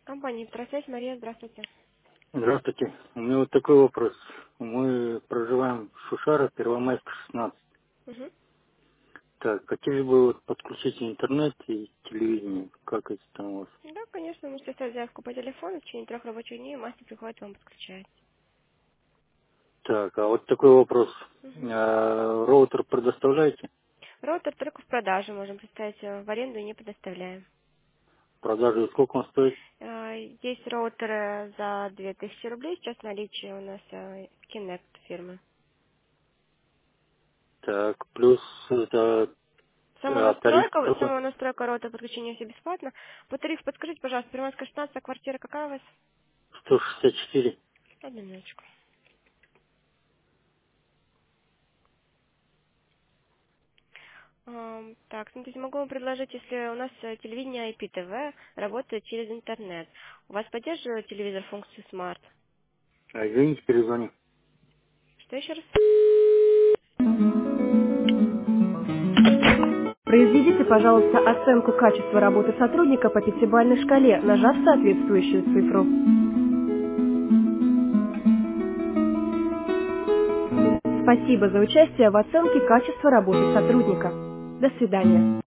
Компания «Петросвязь», Мария, здравствуйте. Здравствуйте. У меня вот такой вопрос. Мы проживаем в Шушара, Первомайск, 16. Мгм. Так, хотели бы вот подключить интернет и телевидение. Как это там у вас? Да, конечно, можете оставить заявку по телефону, в течение 3 рабочих дней мастер приходит, вам подключает. Так, а вот такой вопрос. Мгм. Роутер предоставляете? Роутер только в продаже можем представить, в аренду не предоставляем. Продажи сколько он стоит? Есть роутеры за 2000 рублей, сейчас в наличии у нас Kinect фирмы. Так, плюс это тариф какой? Сама настройка роутера подключения все бесплатно. По тарифу подскажите, пожалуйста, Первомайская 16, квартира какая у вас? 164. Одну минуточку. Так, смотрите, могу вам предложить, если у нас телевидение IPTV работает через интернет. У вас поддерживает телевизор функцию Smart? Извините, перезвоню. Что еще раз? Произведите, пожалуйста, оценку качества работы сотрудника по пятибалльной шкале, нажав соответствующую цифру. Спасибо за участие в оценке качества работы сотрудника. До свидания.